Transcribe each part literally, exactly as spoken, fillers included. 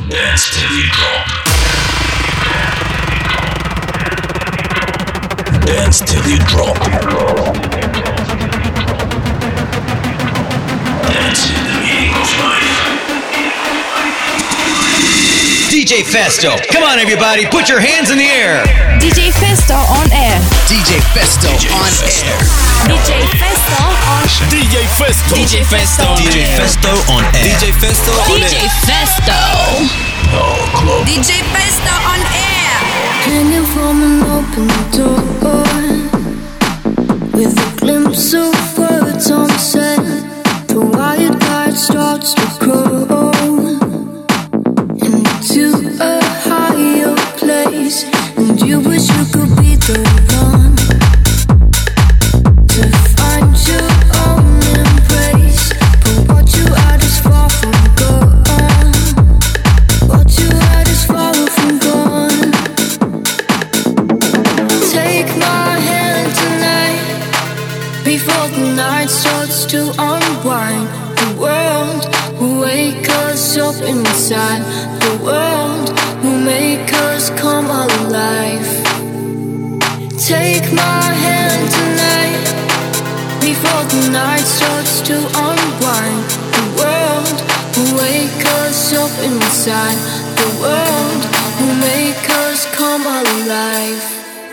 Dance till you drop. Dance till you drop. Dance is the meaning of life. D J Festo, come on everybody, put your hands in the air. D J Festo on air. D J Festo D J on Festo. air. D J Festo on D J Festo. D J Festo. D J Festo on air. D J Festo on air. D J Festo. Oh, club. D J Festo on air. Hanging from an open door, with a glimpse of words unsaid, the wired guard starts to grow into a higher place, and you wish you could be the one to find your own embrace, but what you had is far from gone. What you had is far from gone. Take my hand tonight, before the night starts to unwind. The world will wake us up inside. The world will make us come alive. Take my hand tonight, before the night starts to unwind. The world will wake us up inside. The world will make us come alive.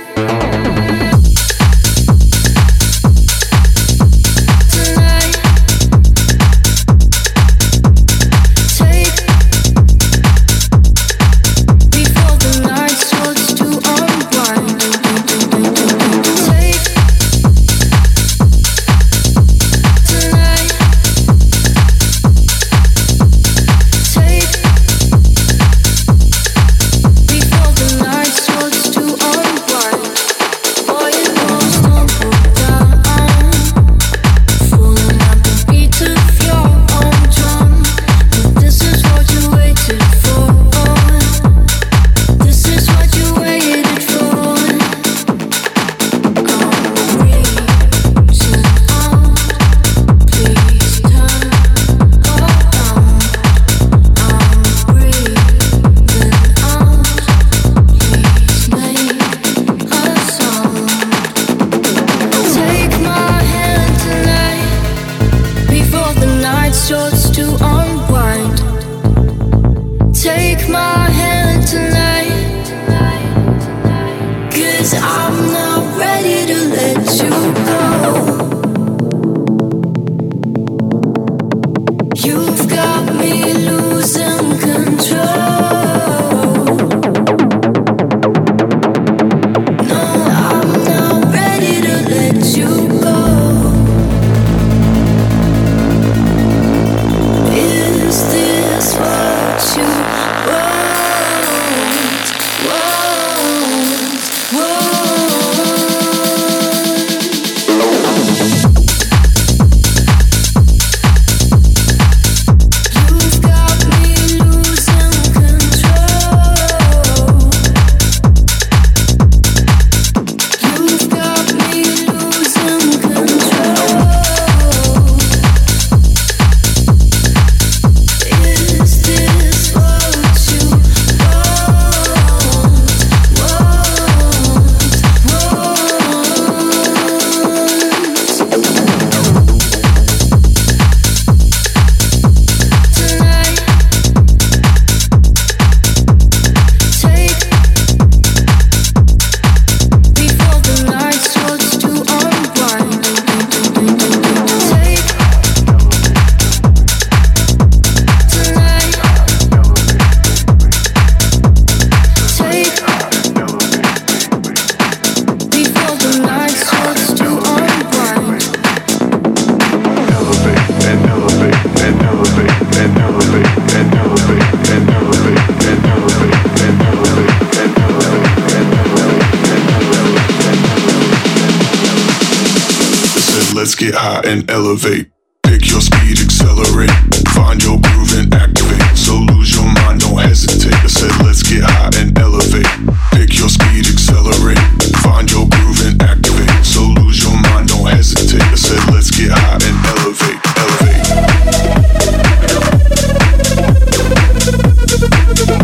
Let's get high and elevate. Pick your speed, accelerate. Find your groove and activate. So lose your mind, don't hesitate. I said let's get high and elevate. Pick your speed, accelerate. Find your groove and activate. So lose your mind, don't hesitate. I said let's get high and elevate, elevate.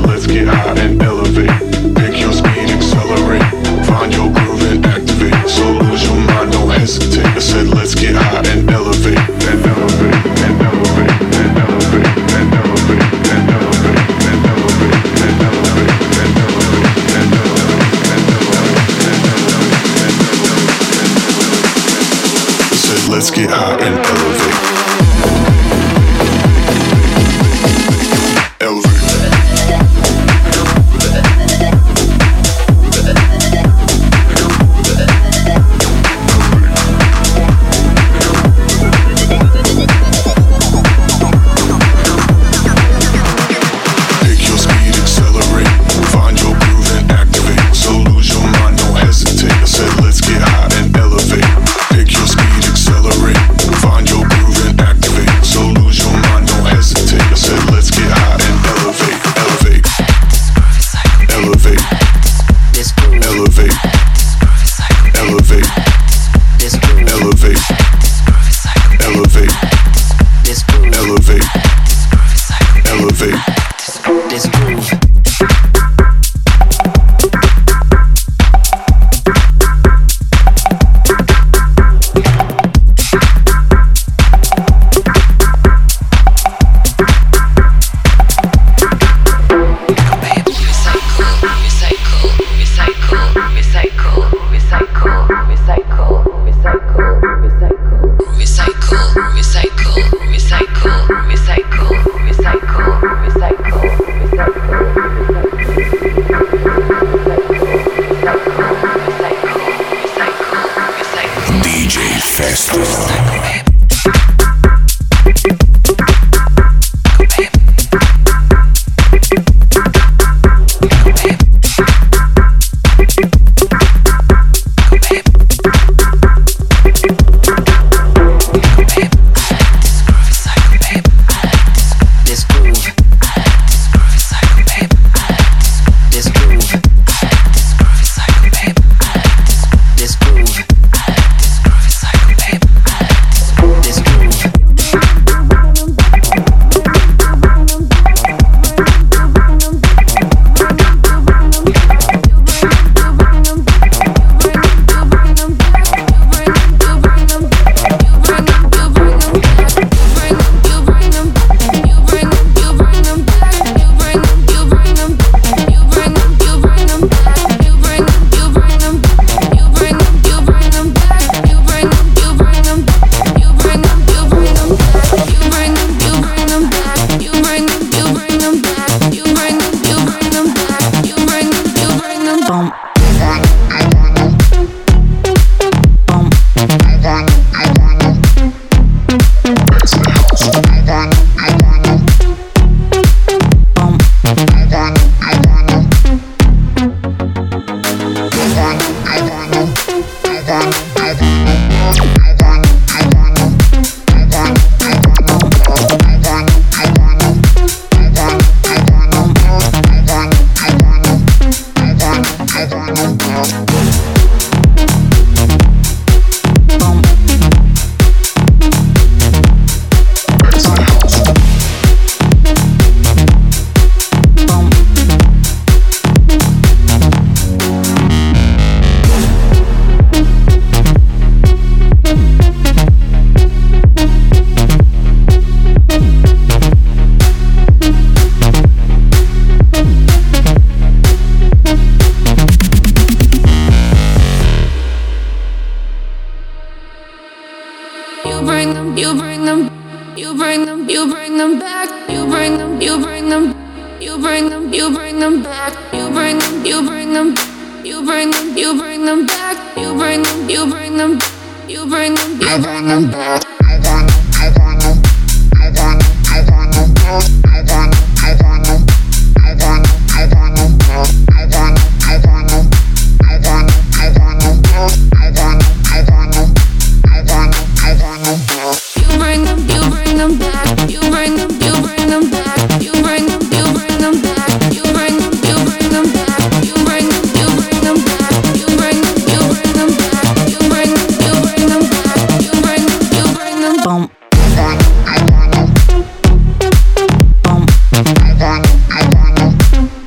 let's get high and elevate. Pick your speed, accelerate. Find your groove and activate. So lose your mind, don't hesitate. I said let's get high and elevate. And elevate, and elevate, and elevate, and elevate, and elevate, and elevate, and elevate, and elevate, and elevate, and elevate. I said let's get high and elevate. I wanna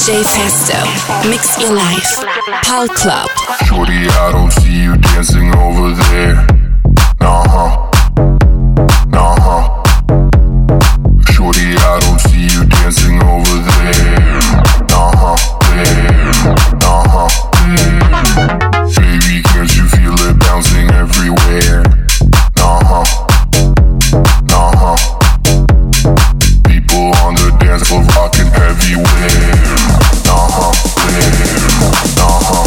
J Festo, mix your life. Pal Club. Shorty, I don't see you dancing over there. Nah-huh, nah-huh. Shorty, I don't see you dancing over there. Nah-huh, there, nah-huh, there. Baby, can't you feel it bouncing everywhere? Nah-huh, nah-huh. People on the dance floor rocking everywhere. Nah-huh, there, nah-huh,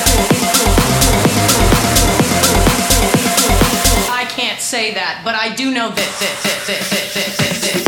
I can't say that, but I do know this. this, this, this, this, this, this, this.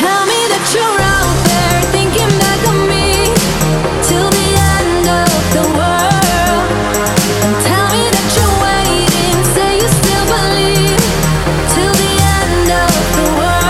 Tell me that you're out there thinking back on me till the end of the world. And tell me that you're waiting, say you still believe till the end of the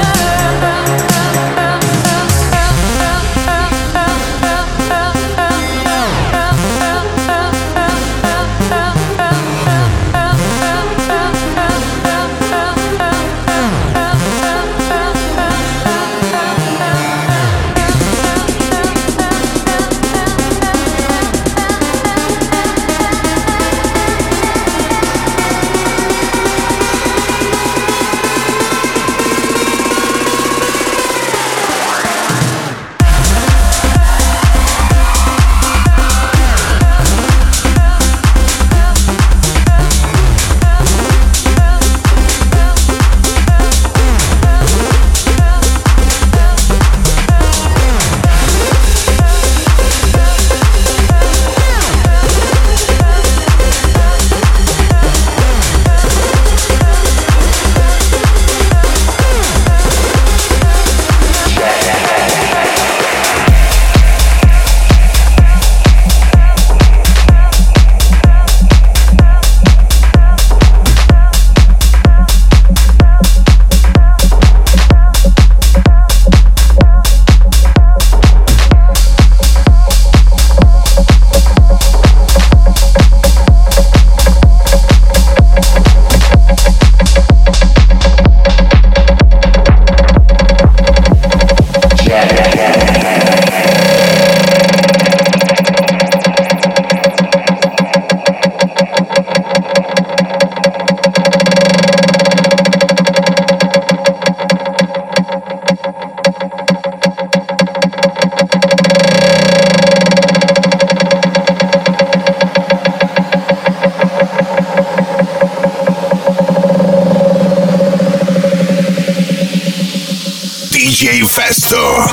D J Festo,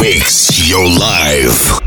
mix your life.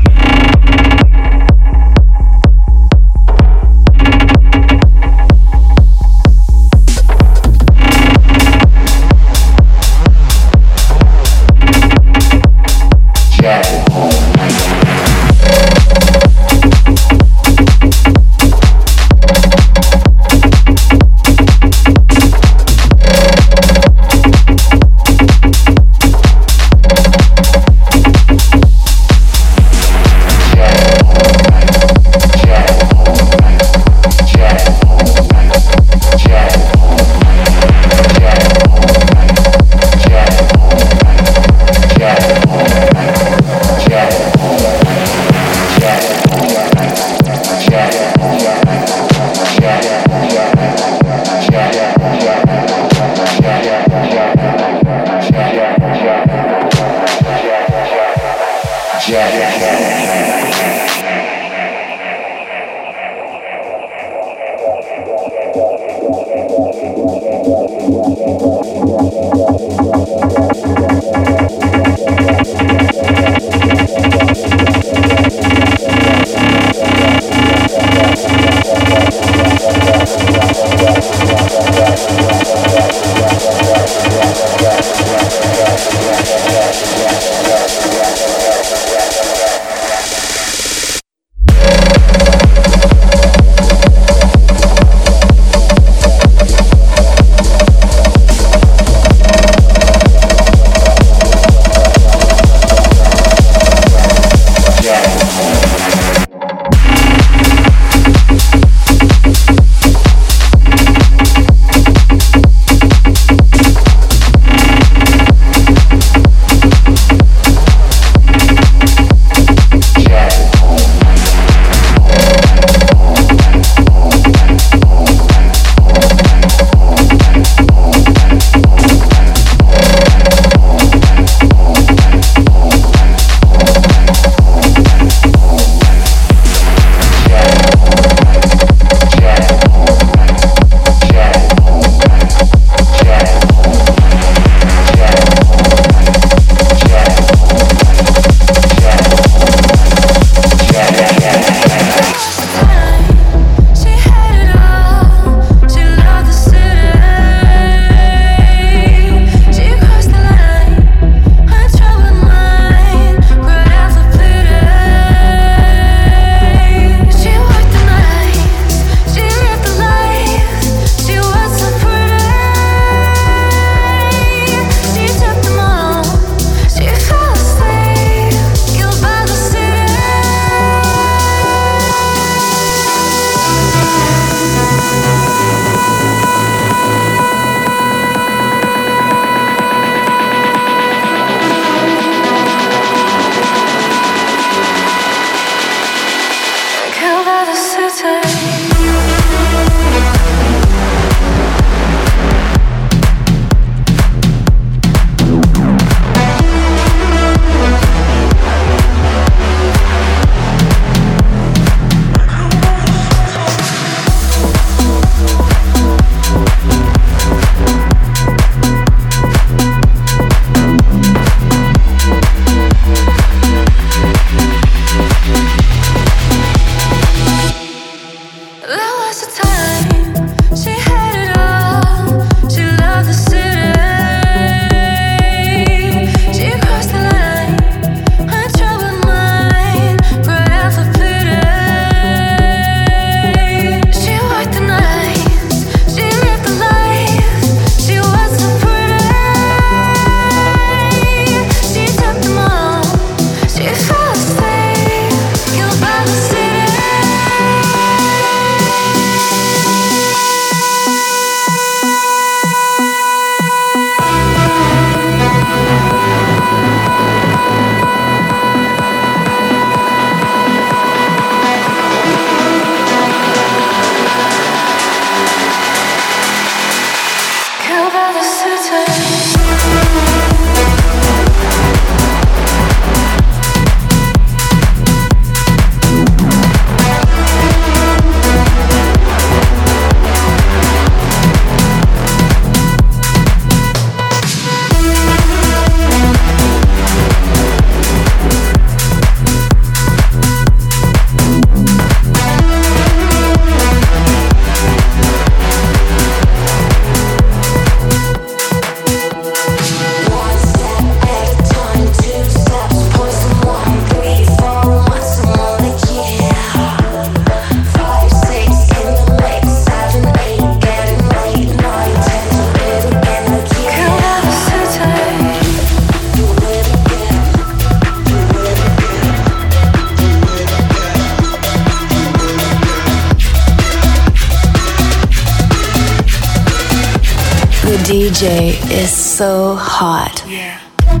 D J is so hot. Yeah.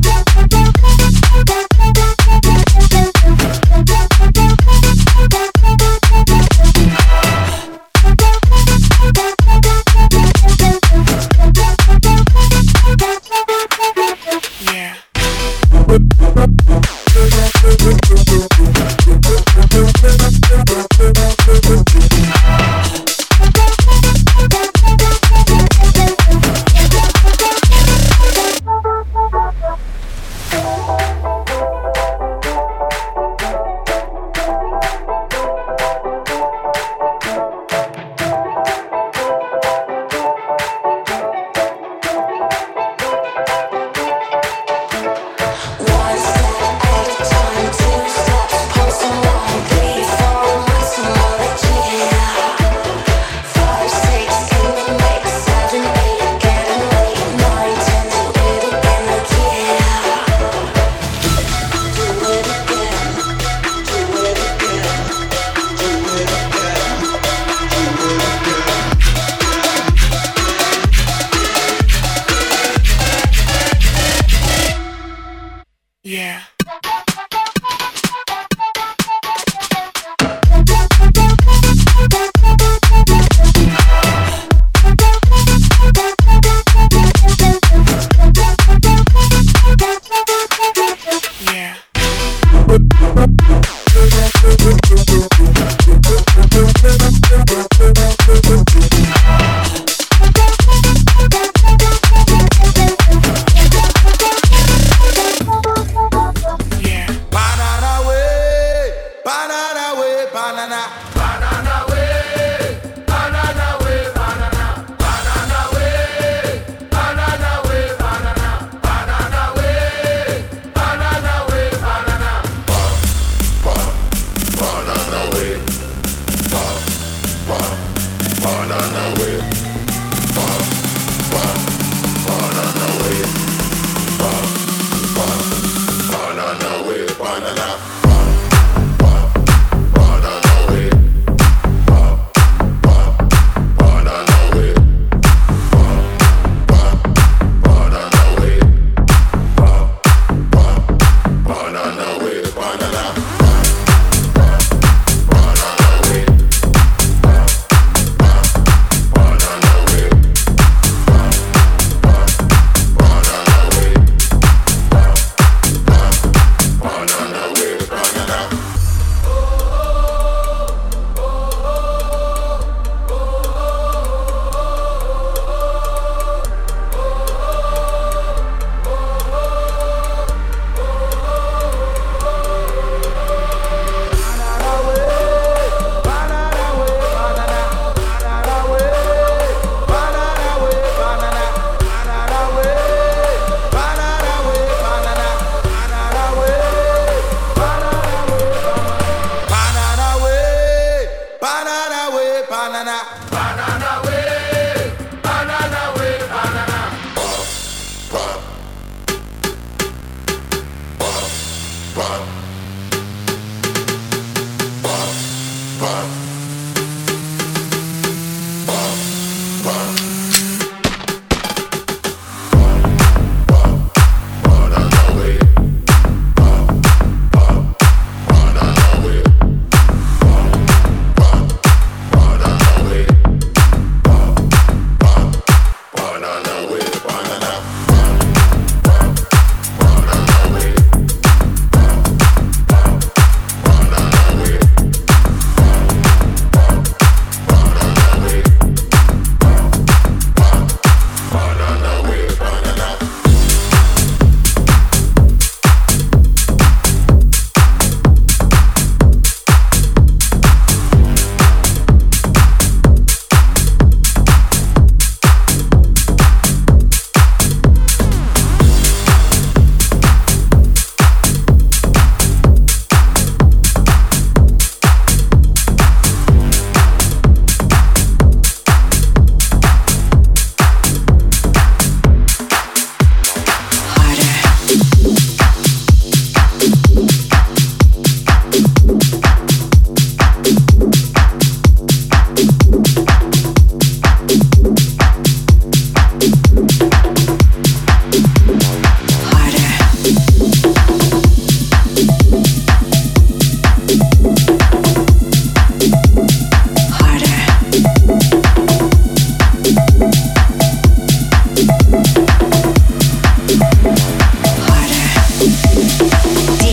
Yeah.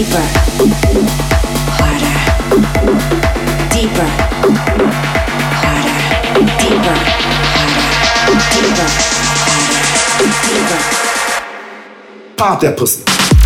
deeper, harder, deeper, harder, deeper, harder, deeper, harder, deeper. Pop that pussy.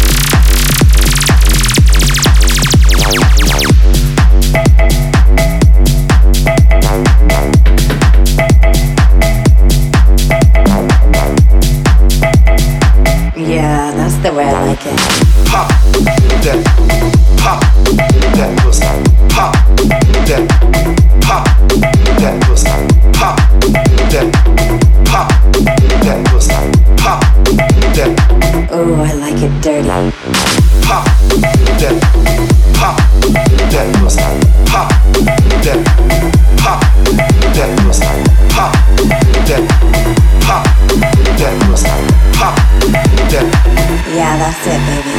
Yeah, that's the way I like it. Pop that, pop that pussy. Pop that, pop that pussy. Pop that, pop that pussy. Pop that. Ooh, I like it dirty. Pop that, pop that pussy. Pop that, pop that pussy. Pop that, pop that pussy. Pop that. Yeah, that's it, baby.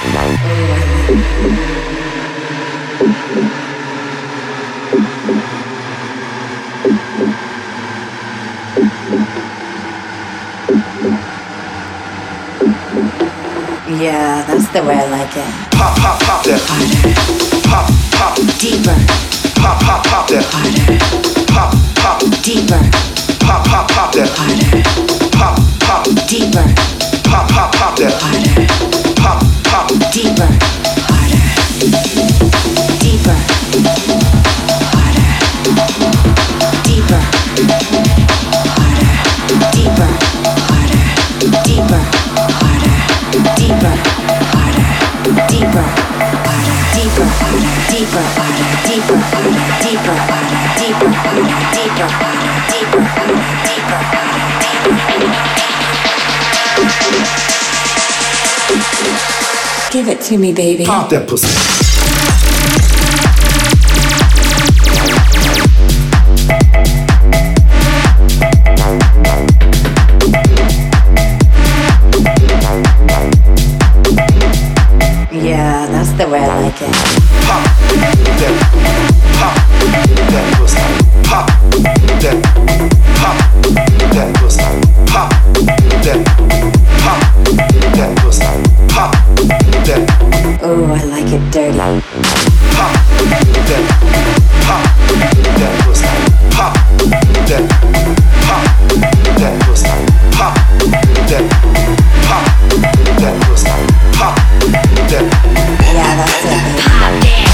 Yeah, that's the way I like it. Pop, pop, pop that. Harder. Pop, pop. Deeper. Pop, pop, pop that. Harder. Pop, pop. Deeper. Pop, pop, pop that. Harder. Pop, pop. Deeper. Pop, pop, pop that. Harder. Pop, pop. Deeper. Harder. Deeper. Harder. Deeper. Harder. Deeper. Harder. Deeper. Harder. Deeper. Harder. Deeper. Harder. Deeper. Harder. Deeper. Harder. Deeper. Harder. Deeper. Harder. Deeper. Harder. Deeper. Harder. Deeper. Harder. Deeper. Harder. Give it to me, baby. Pop that pussy. Yeah, that's the way I like it. Pop that, pop that pussy. Pop that, pop that pussy. Pop that, pop that pussy. Pop that. Ooh, I like it dirty. Pop that, pop that pussy. Pop that, pop that pussy. Pop that, pop that pussy. Pop that. Yeah, that's it, baby. Pop that.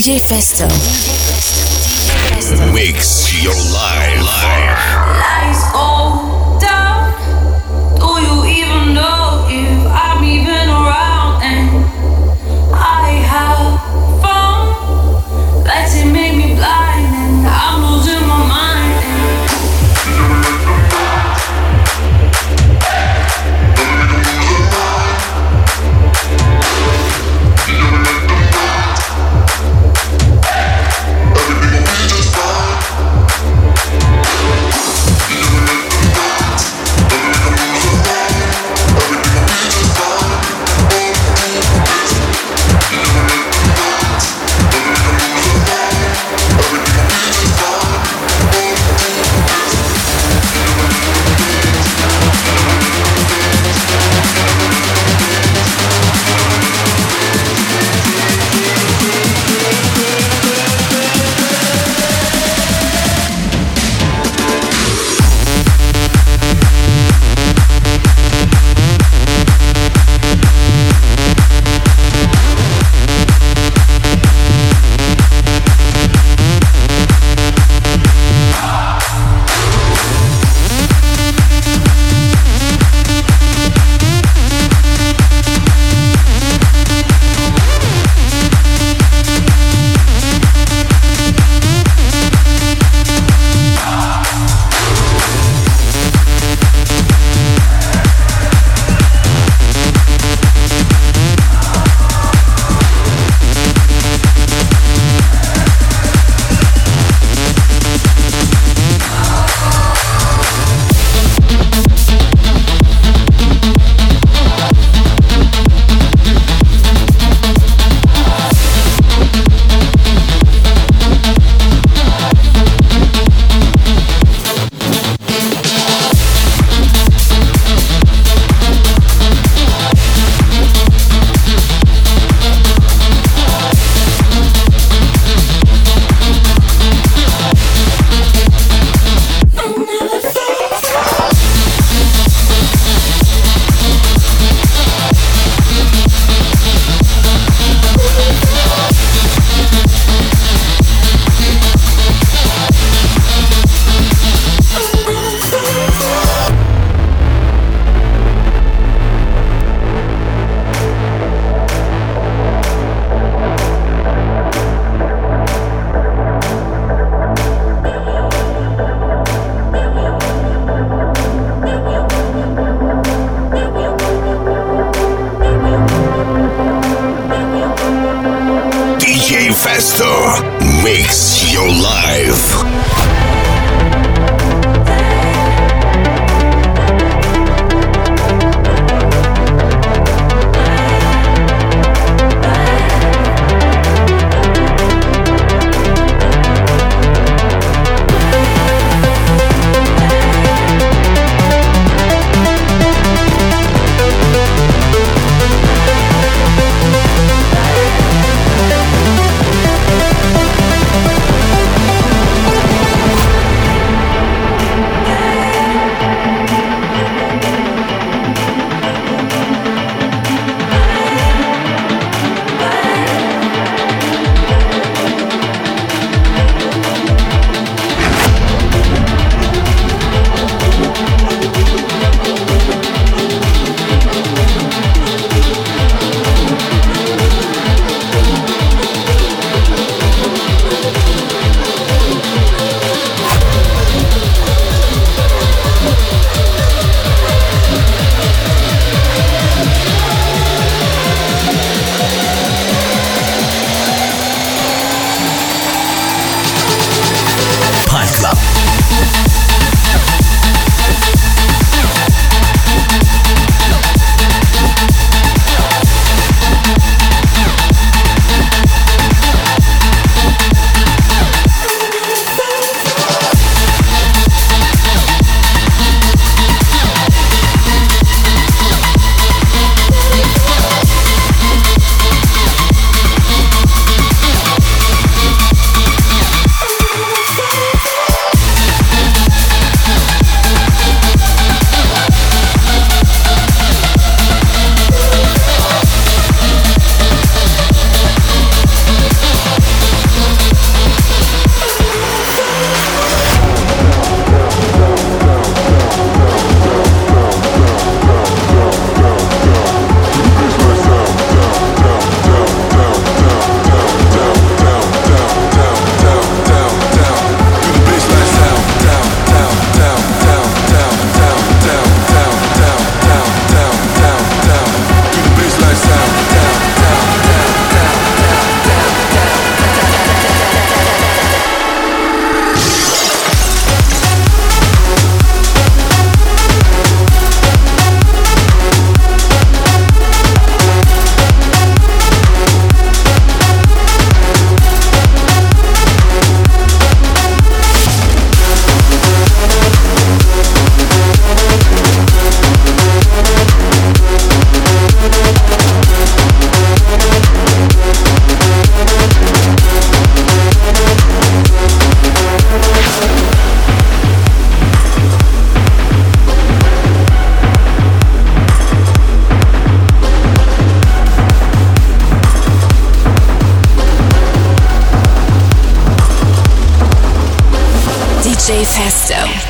J Festo. Mix your life. Lights go down. Do you even know if I'm even around? And I have found lights that make me blind, and I'm losing my mind. Mix your life.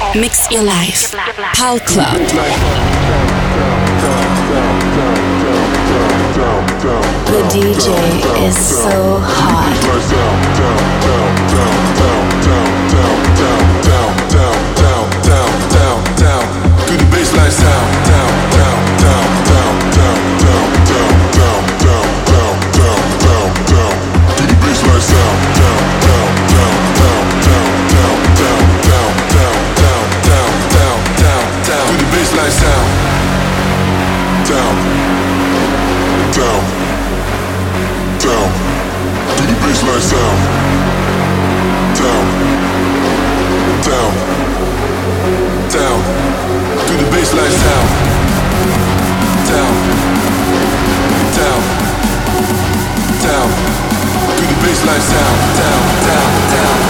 Mix Your Life. Pal Club. The D J is so hot. To the baseline sound, down, down, down, down, down, down, down, down, down, down, down, down, down. To the baseline sound, down, down, down, down, down, down, down, down, down, down, down, down, down, down. To the baseline sound, down, down, down. To the baseline sound, down, down, down. To the baseline sound, down, down, down. To the baseline sound, down, down, down.